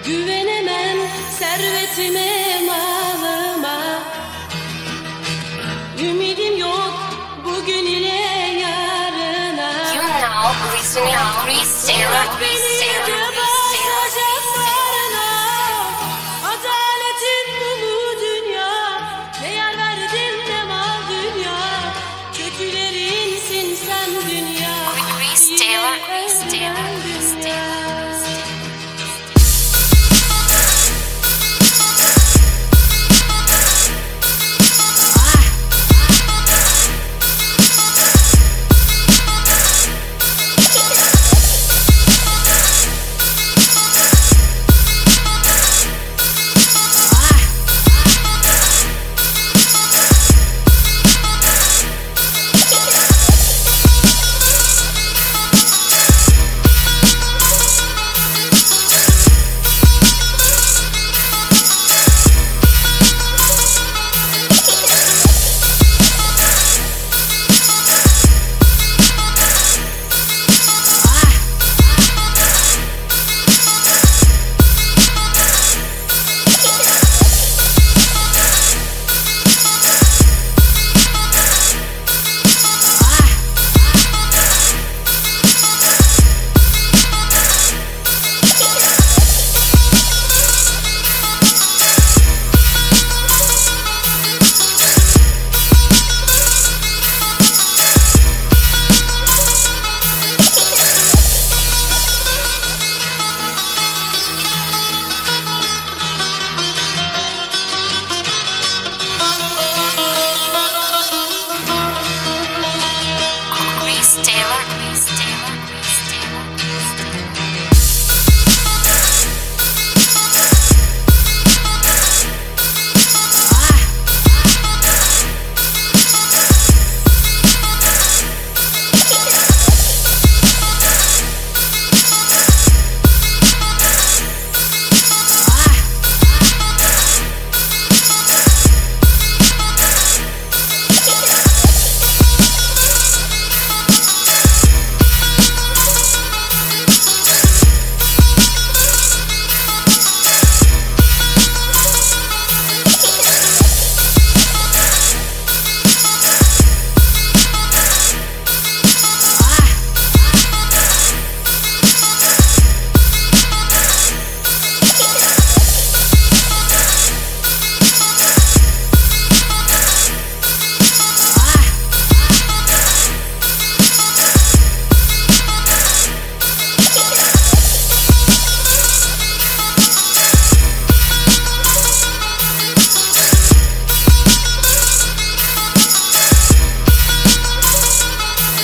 Güvenemem servetime, malıma. Ümidim yok bugün ile yarına. You know, listening, Chris Taylor, Chris Taylor, Chris Bacaklarına, adaletin bu dünya. Ne yer verdin ne mal dünya. Kötülerinsin sen dünya. Chris Taylor, Chris Taylor, Chris Taylor.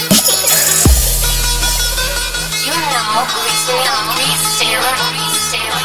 Listening, Chris Taylor, Chris Taylor.